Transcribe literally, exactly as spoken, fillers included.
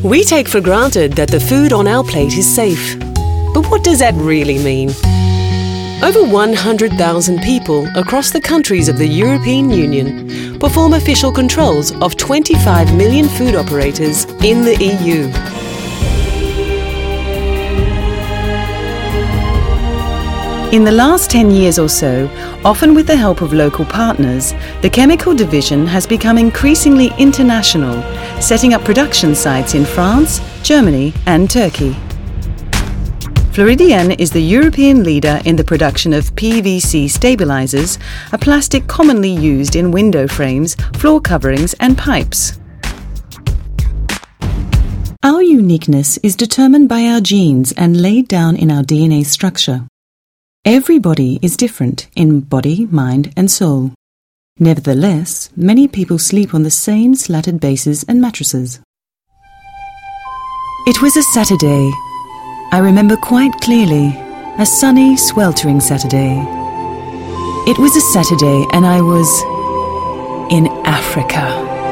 We take for granted that the food on our plate is safe. But what does that really mean? Over one hundred thousand people across the countries of the European Union perform official controls of twenty-five million food operators in the E U. In the last ten years or so, often with the help of local partners, the chemical division has become increasingly international, setting up production sites in France, Germany and Turkey. Floridienne is the European leader in the production of P V C stabilizers, a plastic commonly used in window frames, floor coverings and pipes. Our uniqueness is determined by our genes and laid down in our D N A structure. Every body is different in body, mind and soul. Nevertheless, many people sleep on the same slatted bases and mattresses. It was a Saturday. I remember quite clearly, a sunny, sweltering Saturday. It was a Saturday and I was in Africa.